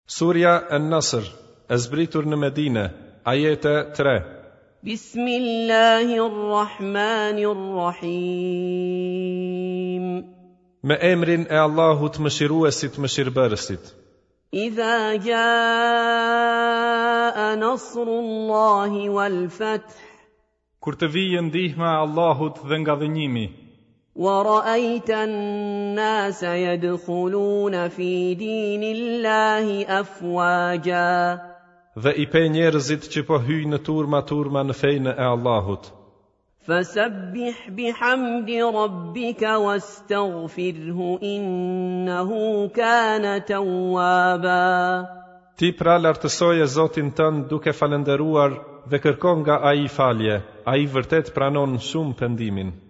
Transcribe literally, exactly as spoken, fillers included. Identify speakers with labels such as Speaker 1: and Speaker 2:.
Speaker 1: Surja An-Nasr, e zbritur në Medinë, ajete tre.
Speaker 2: Bismillahirrahmanirrahim.
Speaker 1: Me emrin e Allahut Mëshiruesit Mëshirbërësit.
Speaker 2: Idha jaa nasrullahi wal fath.
Speaker 3: Kur të vijë ndihma e Allahut dhe nga dhënimi.
Speaker 2: Wa ra'aita an-nasa yadkhuluna fi dinillahi afwaja.
Speaker 1: Dhe i pe njerëzit që po hyjnë në turma turma në fejnë e Allahut.
Speaker 2: Fasabbih bihamdi rabbika wastaghfirhu innahu kana tawwaba.
Speaker 1: Ti pra lartësoje Zotin tënd duke falënderuar dhe kërkon nga ai falje, ai vërtet pranon shumë pendimin.